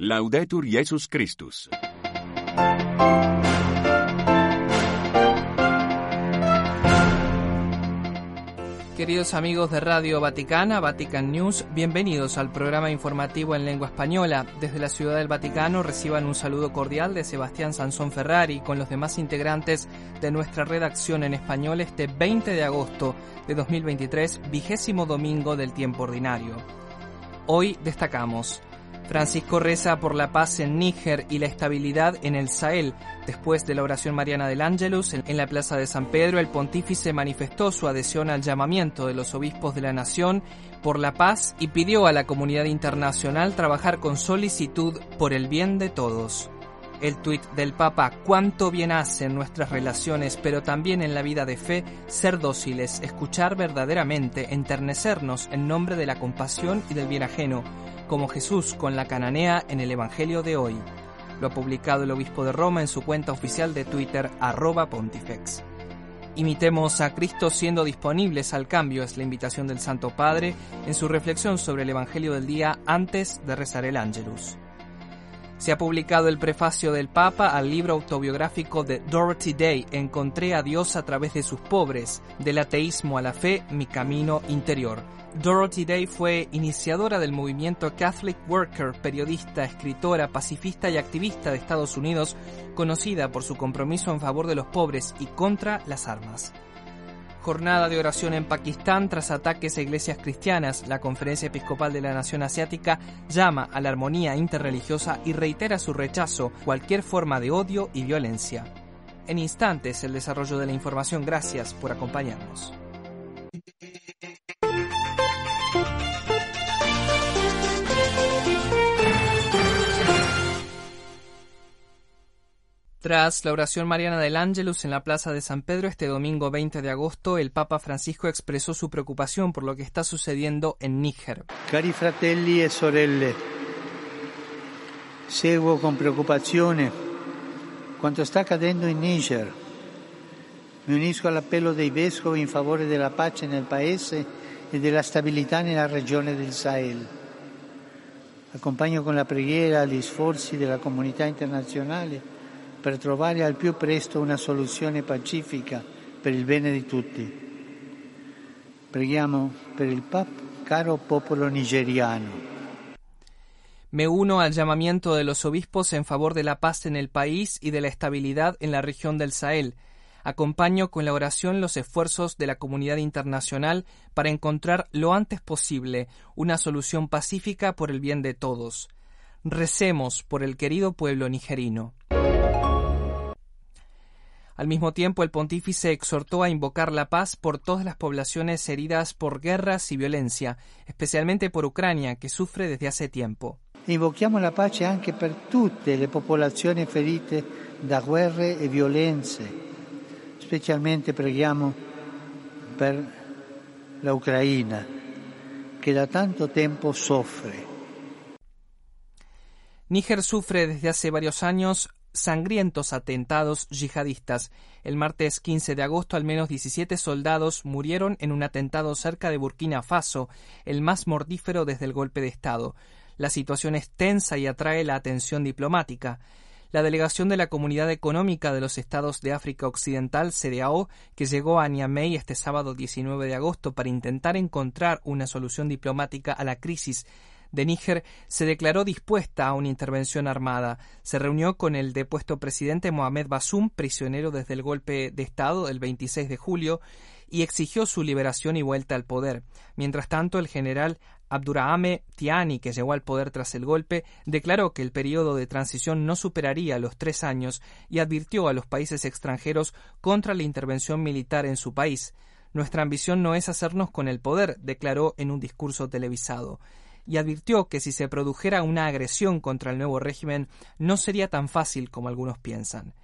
Laudetur Jesus Christus. Queridos amigos de Radio Vaticana, Vatican News, bienvenidos al programa informativo en lengua española. Desde la Ciudad del Vaticano reciban un saludo cordial de Sebastián Sansón Ferrari con los demás integrantes de nuestra redacción en español este 20 de agosto de 2023, 20º domingo del tiempo ordinario. Hoy destacamos: Francisco reza por la paz en Níger y la estabilidad en el Sahel. Después de la oración mariana del Ángelus en la Plaza de San Pedro, el pontífice manifestó su adhesión al llamamiento de los obispos de la nación por la paz y pidió a la comunidad internacional trabajar con solicitud por el bien de todos. El tuit del Papa: cuánto bien hace en nuestras relaciones, pero también en la vida de fe, ser dóciles, escuchar verdaderamente, enternecernos en nombre de la compasión y del bien ajeno, como Jesús con la cananea en el Evangelio de hoy. Lo ha publicado el obispo de Roma en su cuenta oficial de Twitter, @pontifex. Imitemos a Cristo siendo disponibles al cambio, es la invitación del Santo Padre en su reflexión sobre el Evangelio del día antes de rezar el Ángelus. Se ha publicado el prefacio del Papa al libro autobiográfico de Dorothy Day, Encontré a Dios a través de sus pobres, del ateísmo a la fe, mi camino interior. Dorothy Day fue iniciadora del movimiento Catholic Worker, periodista, escritora, pacifista y activista de Estados Unidos, conocida por su compromiso en favor de los pobres y contra las armas. Jornada de oración en Pakistán tras ataques a iglesias cristianas. La Conferencia Episcopal de la Nación Asiática llama a la armonía interreligiosa y reitera su rechazo a cualquier forma de odio y violencia. En instantes, el desarrollo de la información. Gracias por acompañarnos. Tras la oración mariana del Ángelus en la Plaza de San Pedro este domingo 20 de agosto, el Papa Francisco expresó su preocupación por lo que está sucediendo en Níger. Cari fratelli e sorelle, seguo con preoccupazione quanto sta accadendo in Niger. Mi unisco all'appello dei vescovi in favore della pace nel paese e della stabilità nella regione del Sahel. Accompagno con la preghiera gli sforzi della comunità internazionale per trovare al più presto una soluzione pacifica per il bene di tutti. Preghiamo per il caro popolo nigeriano. Me uno al llamamiento de los obispos en favor de la paz en el país y de la estabilidad en la región del Sahel. Acompaño con la oración los esfuerzos de la comunidad internacional para encontrar lo antes posible una solución pacífica por el bien de todos. Recemos por el querido pueblo nigerino. Al mismo tiempo, el pontífice exhortó a invocar la paz por todas las poblaciones heridas por guerras y violencia, especialmente por Ucrania, que sufre desde hace tiempo. Invochiamo la pace anche per tutte le popolazioni ferite da guerre e violenze. Specialmente preghiamo per la Ucraina, che da tanto tempo soffre. Níger sufre desde hace varios años sangrientos atentados yihadistas. El martes 15 de agosto, al menos 17 soldados murieron en un atentado cerca de Burkina Faso, el más mortífero desde el golpe de Estado. La situación es tensa y atrae la atención diplomática. La delegación de la Comunidad Económica de los Estados de África Occidental, CEDEAO, que llegó a Niamey este sábado 19 de agosto para intentar encontrar una solución diplomática a la crisis de Níger, se declaró dispuesta a una intervención armada. Se reunió con el depuesto presidente Mohamed Bazoum, prisionero desde el golpe de Estado del 26 de julio, y exigió su liberación y vuelta al poder. Mientras tanto, el general Abdourahmane Tiani, que llegó al poder tras el golpe, declaró que el periodo de transición no superaría los 3 años y advirtió a los países extranjeros contra la intervención militar en su país. Nuestra ambición no es hacernos con el poder, declaró en un discurso televisado. Y advirtió que si se produjera una agresión contra el nuevo régimen no sería tan fácil como algunos piensan.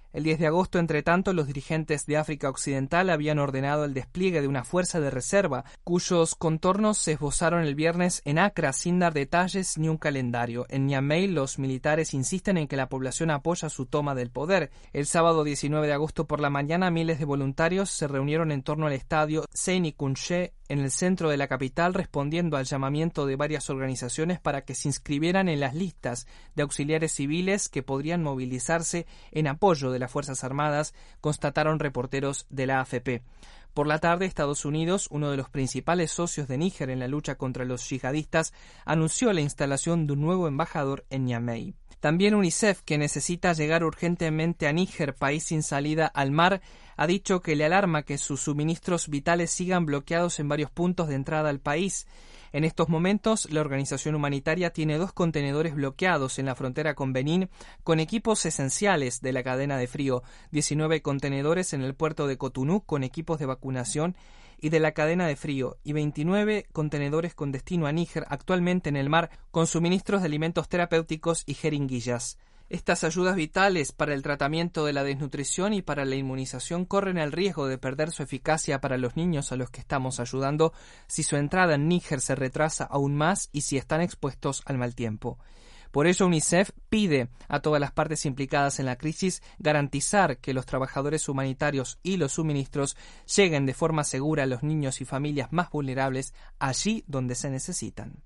El 10 de agosto, entre tanto, los dirigentes de África Occidental habían ordenado el despliegue de una fuerza de reserva, cuyos contornos se esbozaron el viernes en Accra sin dar detalles ni un calendario. En Niamey, los militares insisten en que la población apoya su toma del poder. El sábado 19 de agosto por la mañana, miles de voluntarios se reunieron en torno al estadio Seyni Kounché en el centro de la capital, respondiendo al llamamiento de varias organizaciones para que se inscribieran en las listas de auxiliares civiles que podrían movilizarse en apoyo de las Fuerzas Armadas, constataron reporteros de la AFP. Por la tarde, Estados Unidos, uno de los principales socios de Níger en la lucha contra los yihadistas, anunció la instalación de un nuevo embajador en Niamey. También UNICEF, que necesita llegar urgentemente a Níger, país sin salida al mar, ha dicho que le alarma que sus suministros vitales sigan bloqueados en varios puntos de entrada al país. En estos momentos, la organización humanitaria tiene 2 contenedores bloqueados en la frontera con Benín con equipos esenciales de la cadena de frío, 19 contenedores en el puerto de Cotonú con equipos de vacunación y de la cadena de frío, y 29 contenedores con destino a Níger actualmente en el mar con suministros de alimentos terapéuticos y jeringuillas. Estas ayudas vitales para el tratamiento de la desnutrición y para la inmunización corren el riesgo de perder su eficacia para los niños a los que estamos ayudando si su entrada en Níger se retrasa aún más y si están expuestos al mal tiempo. Por ello, UNICEF pide a todas las partes implicadas en la crisis garantizar que los trabajadores humanitarios y los suministros lleguen de forma segura a los niños y familias más vulnerables allí donde se necesitan.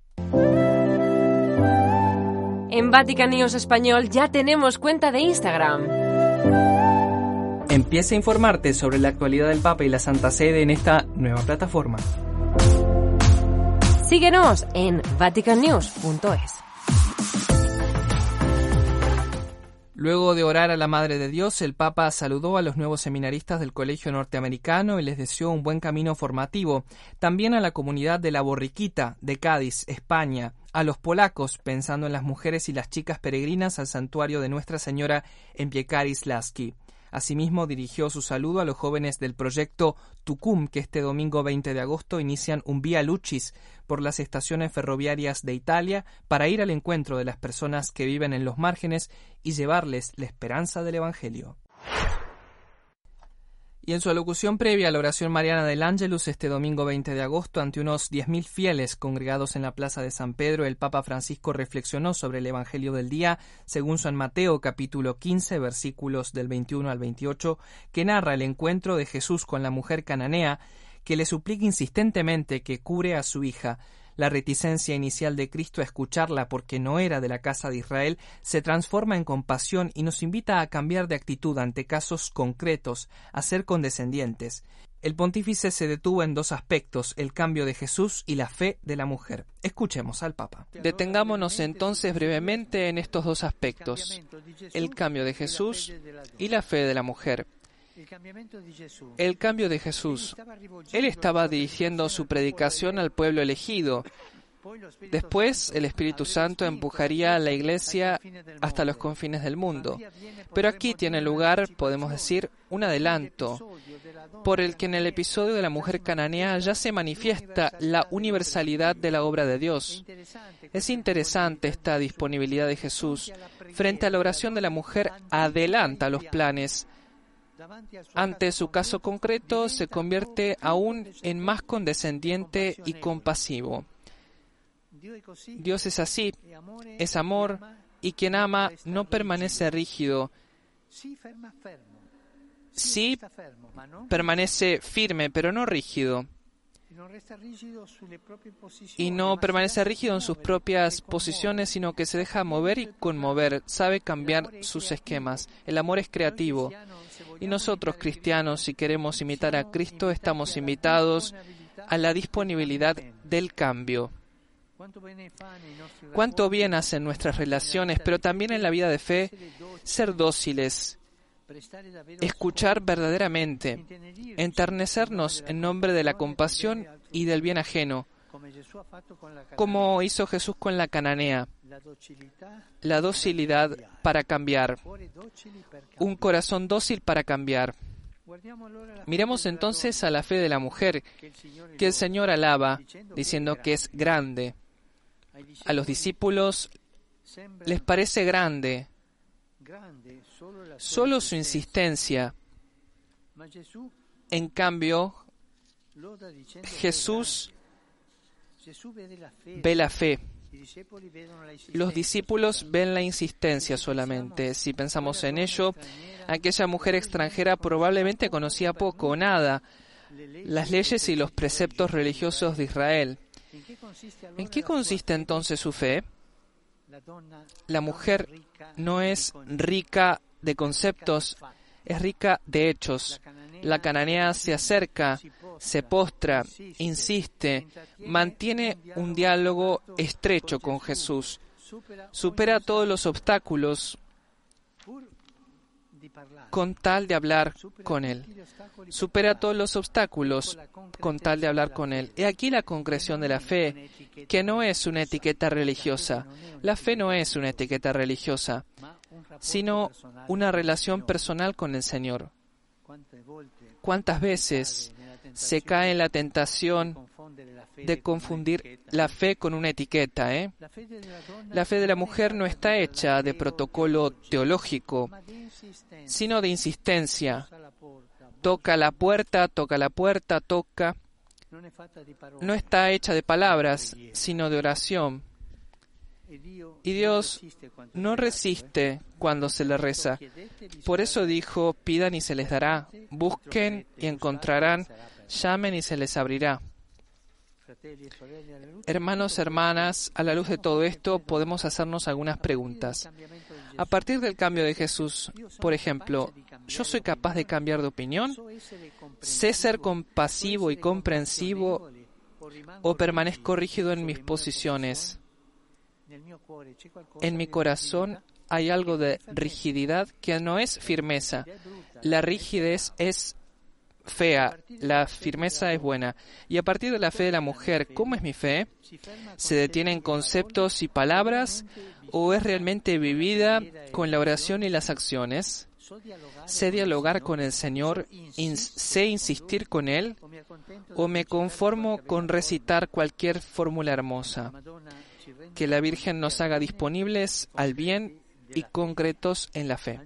En Vatican News Español ya tenemos cuenta de Instagram. Empieza a informarte sobre la actualidad del Papa y la Santa Sede en esta nueva plataforma. Síguenos en vaticannews.es. Luego de orar a la Madre de Dios, el Papa saludó a los nuevos seminaristas del Colegio Norteamericano y les deseó un buen camino formativo. También a la comunidad de La Borriquita, de Cádiz, España, a los polacos, pensando en las mujeres y las chicas peregrinas al santuario de Nuestra Señora en Piekary-Laski. Asimismo, dirigió su saludo a los jóvenes del proyecto Tucum, que este domingo 20 de agosto inician un Via Lucis por las estaciones ferroviarias de Italia para ir al encuentro de las personas que viven en los márgenes y llevarles la esperanza del Evangelio. Y en su alocución previa a la oración mariana del Ángelus este domingo 20 de agosto ante unos 10.000 fieles congregados en la Plaza de San Pedro, el Papa Francisco reflexionó sobre el Evangelio del día según San Mateo capítulo 15 versículos del 21 al 28, que narra el encuentro de Jesús con la mujer cananea que le suplica insistentemente que cure a su hija. La reticencia inicial de Cristo a escucharla porque no era de la casa de Israel se transforma en compasión y nos invita a cambiar de actitud ante casos concretos, a ser condescendientes. El pontífice se detuvo en 2 aspectos, el cambio de Jesús y la fe de la mujer. Escuchemos al Papa. Detengámonos entonces brevemente en estos 2 aspectos, el cambio de Jesús y la fe de la mujer. El cambio de Jesús. Él estaba dirigiendo su predicación al pueblo elegido. Después, el Espíritu Santo empujaría a la Iglesia hasta los confines del mundo. Pero aquí tiene lugar, podemos decir, un adelanto, por el que en el episodio de la mujer cananea ya se manifiesta la universalidad de la obra de Dios. Es interesante esta disponibilidad de Jesús. Frente a la oración de la mujer, adelanta los planes. Ante su caso concreto, se convierte aún en más condescendiente y compasivo. Dios es así, es amor, y quien ama no permanece rígido. Sí, permanece firme, pero no rígido. Y no permanece rígido en sus propias posiciones, sino que se deja mover y conmover, sabe cambiar sus esquemas. El amor es creativo. Y nosotros, cristianos, si queremos imitar a Cristo, estamos invitados a la disponibilidad del cambio. Cuánto bien hacen nuestras relaciones, pero también en la vida de fe, ser dóciles, escuchar verdaderamente, enternecernos en nombre de la compasión y del bien ajeno, como hizo Jesús con la cananea. La docilidad para cambiar, un corazón dócil para cambiar. Miremos entonces a la fe de la mujer, que el Señor alaba, diciendo que es grande. A los discípulos les parece grande, Solo su insistencia. En cambio, Jesús ve la fe. Los discípulos ven la insistencia solamente. Si pensamos en ello, aquella mujer extranjera probablemente conocía poco o nada las leyes y los preceptos religiosos de Israel. ¿En qué consiste entonces su fe? La mujer no es rica de conceptos, es rica de hechos. La cananea se acerca, se postra, insiste, mantiene un diálogo estrecho con Jesús, supera todos los obstáculos con tal de hablar con Él. Supera todos los obstáculos con tal de hablar con Él. He aquí la concreción de la fe, que no es una etiqueta religiosa. La fe no es una etiqueta religiosa, sino una relación personal con el Señor. ¿Cuántas veces se cae en la tentación de confundir la fe con una etiqueta? La fe de la mujer no está hecha de protocolo teológico, sino de insistencia. Toca la puerta, toca. No está hecha de palabras, sino de oración. Y Dios no resiste cuando se le reza. Por eso dijo, pidan y se les dará, busquen y encontrarán, llamen y se les abrirá. Hermanos, hermanas, a la luz de todo esto podemos hacernos algunas preguntas. A partir del cambio de Jesús, por ejemplo, ¿yo soy capaz de cambiar de opinión? ¿Sé ser compasivo y comprensivo o permanezco rígido en mis posiciones? En mi corazón hay algo de rigidez que no es firmeza. La rigidez es fea, la firmeza es buena. Y a partir de la fe de la mujer, ¿cómo es mi fe? ¿Se detiene en conceptos y palabras o es realmente vivida con la oración y las acciones? ¿Sé dialogar con el Señor? ¿Sé insistir con Él? ¿O me conformo con recitar cualquier fórmula hermosa? Que la Virgen nos haga disponibles al bien y concretos en la fe.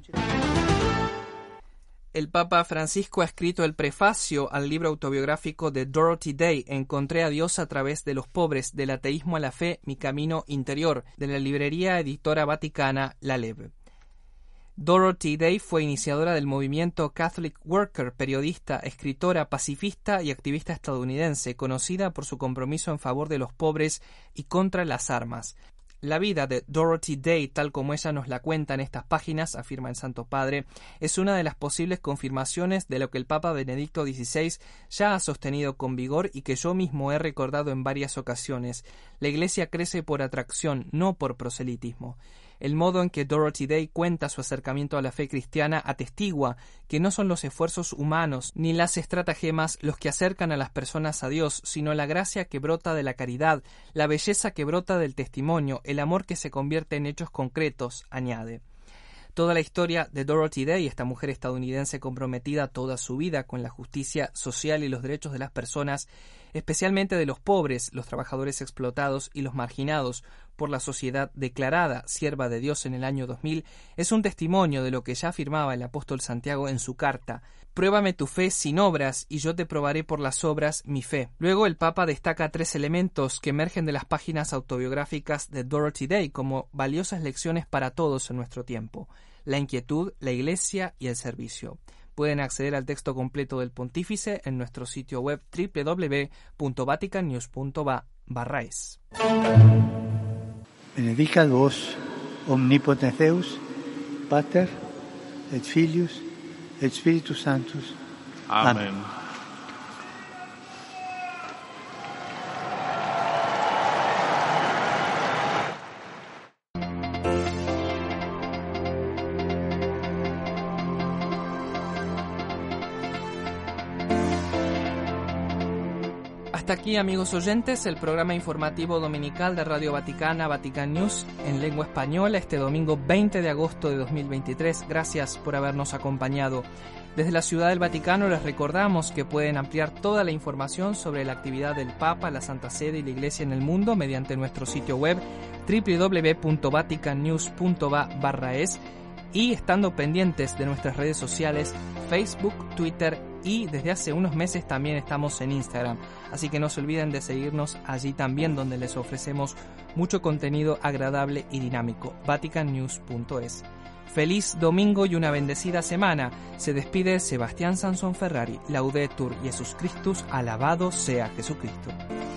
El Papa Francisco ha escrito el prefacio al libro autobiográfico de Dorothy Day, Encontré a Dios a través de los pobres, del ateísmo a la fe, mi camino interior, de la librería editora vaticana La Leve. Dorothy Day fue iniciadora del movimiento Catholic Worker, periodista, escritora, pacifista y activista estadounidense, conocida por su compromiso en favor de los pobres y contra las armas. La vida de Dorothy Day, tal como ella nos la cuenta en estas páginas, afirma el Santo Padre, es una de las posibles confirmaciones de lo que el Papa Benedicto XVI ya ha sostenido con vigor y que yo mismo he recordado en varias ocasiones. La Iglesia crece por atracción, no por proselitismo. El modo en que Dorothy Day cuenta su acercamiento a la fe cristiana atestigua que no son los esfuerzos humanos ni las estratagemas los que acercan a las personas a Dios, sino la gracia que brota de la caridad, la belleza que brota del testimonio, el amor que se convierte en hechos concretos, añade. Toda la historia de Dorothy Day, esta mujer estadounidense comprometida toda su vida con la justicia social y los derechos de las personas, especialmente de los pobres, los trabajadores explotados y los marginados por la sociedad declarada sierva de Dios en el año 2000, es un testimonio de lo que ya afirmaba el apóstol Santiago en su carta: «Pruébame tu fe sin obras, y yo te probaré por las obras mi fe». Luego el Papa destaca 3 elementos que emergen de las páginas autobiográficas de Dorothy Day como valiosas lecciones para todos en nuestro tiempo: la inquietud, la Iglesia y el servicio. Pueden acceder al texto completo del pontífice en nuestro sitio web www.vaticannews.va/es. Benedicat vos, omnipotens Deus, Pater, et Filius, et Spiritus Sanctus. Amén. Hasta aquí, amigos oyentes, el programa informativo dominical de Radio Vaticana, Vatican News, en lengua española, este domingo 20 de agosto de 2023. Gracias por habernos acompañado. Desde la Ciudad del Vaticano les recordamos que pueden ampliar toda la información sobre la actividad del Papa, la Santa Sede y la Iglesia en el mundo mediante nuestro sitio web www.vaticannews.va/es y estando pendientes de nuestras redes sociales, Facebook, Twitter y desde hace unos meses también estamos en Instagram. Así que no se olviden de seguirnos allí también, donde les ofrecemos mucho contenido agradable y dinámico. vaticannews.es. Feliz domingo y una bendecida semana. Se despide Sebastián Sansón Ferrari. Laudetur Jesus Christus, alabado sea Jesucristo.